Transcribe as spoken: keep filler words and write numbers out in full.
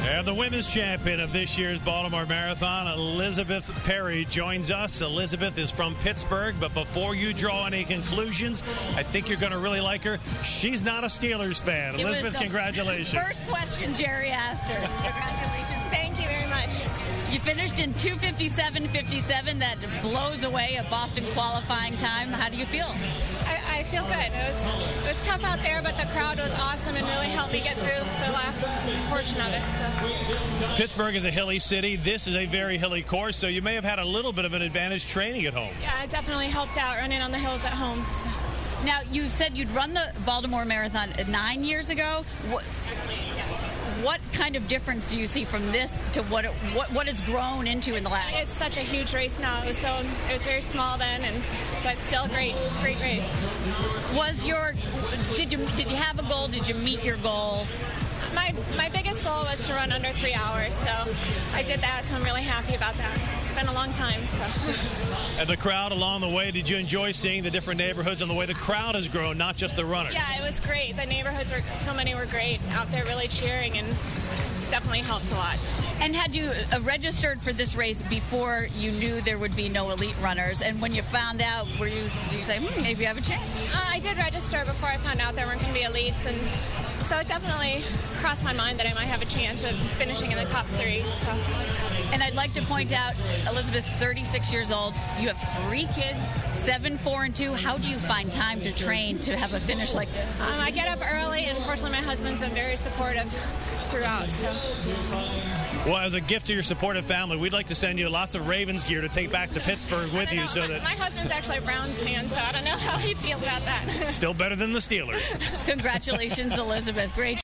And the women's champion of this year's Baltimore Marathon, Elizabeth Perry, joins us. Elizabeth is from Pittsburgh, but before you draw any conclusions, I think you're going to really like her. She's not a Steelers fan. It Elizabeth, congratulations. First question Jerry asked her. Congratulations. Thank you very much. You finished in two fifty-seven fifty-seven. That blows away a Boston qualifying time. How do you feel? I, I feel good. It was it was tough out there, but the crowd was awesome and really helped me get through the last portion of it. So. Pittsburgh is a hilly city. This is a very hilly course, so you may have had a little bit of an advantage training at home. Yeah, it definitely helped out running on the hills at home. So. Now, you said you'd run the Baltimore Marathon nine years ago. What, Yes. what kind of difference do you see from this to what it, what what it's grown into in the last? It's such a huge race now. It was so it was very small then, and but still a great great race. Was your did you did you have a goal? Did you meet your goal? My my biggest goal was to run under three hours, so I did that. So I'm really happy about that. It's been a long time. So. And the crowd along the way, did you enjoy seeing the different neighborhoods and the way the crowd has grown, not just the runners? Yeah, it was great. The neighborhoods were so many were great out there, really cheering, and definitely helped a lot. And had you uh, registered for this race before you knew there would be no elite runners? And when you found out, were you did you say hmm, maybe I have a chance? Uh, I did register before I found out there weren't going to be elites, and so it definitely crossed my mind that I might have a chance of finishing in the top three. So. And I'd like to point out, Elizabeth's thirty-six years old. You have three kids, seven, four, and two. How do you find time to train to have a finish like this? Um, I get up early, and fortunately my husband's been very supportive throughout. So. Well, as a gift to your supportive family, we'd like to send you lots of Ravens gear to take back to Pittsburgh with you. Know. so my, that My husband's actually a Browns fan, so I don't know how he'd feel about that. Still better than the Steelers. Congratulations, Elizabeth. Great.